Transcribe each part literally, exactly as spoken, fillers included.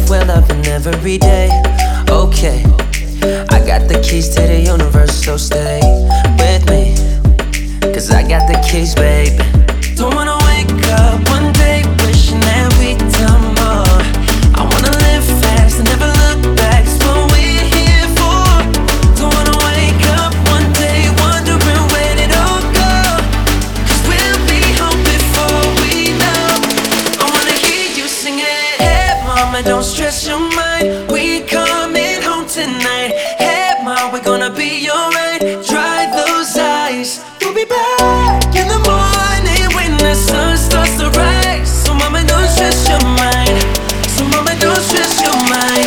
life we're loving every day. Okay, I got the keys to the universe, so stay with me, cause I got the keys, baby. Don't wanna wake up one day wishing that we'd done more. I wanna live fast and never look back, it's what we're here for. Don't wanna wake up one day wondering where did it all go, cause we'll be home before we know. I wanna hear you sing it. Hey mama, don't stress your mind, we coming home tonight. Hey mom, we're gonna be alright. Dry those eyes, we'll be back in the morning when the sun starts to rise. So mama, don't stress your mind. So mama, don't stress your mind.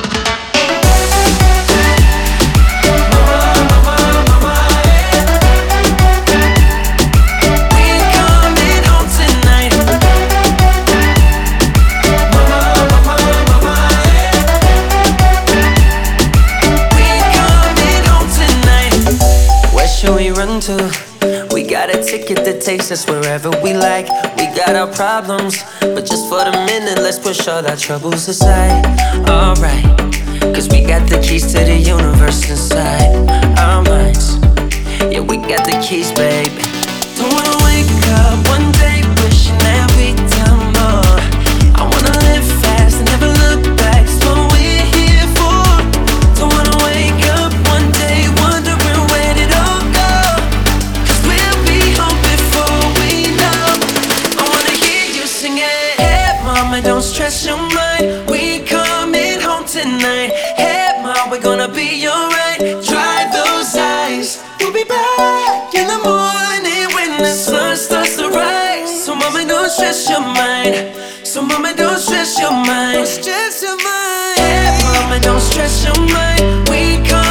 Run to. We got a ticket that takes us wherever we like. We got our problems, but just for the minute, let's push all our troubles aside. Alright, cause we got the keys to the universe inside our minds. Yeah, we got the keys, baby. Don't wanna wake up one day wishing that we'd done more. I wanna live fast and never look back, it's what we're here for. Don't wanna wake up one day wondering where did all go, don't stress your mind, we coming home tonight. Hey mom, we're gonna be alright. Dry those eyes, we'll be back in the morning when the sun starts to rise. So mama, don't stress your mind. So mama, don't stress your mind. Don't stress your mind. Hey mama, don't stress your mind, we coming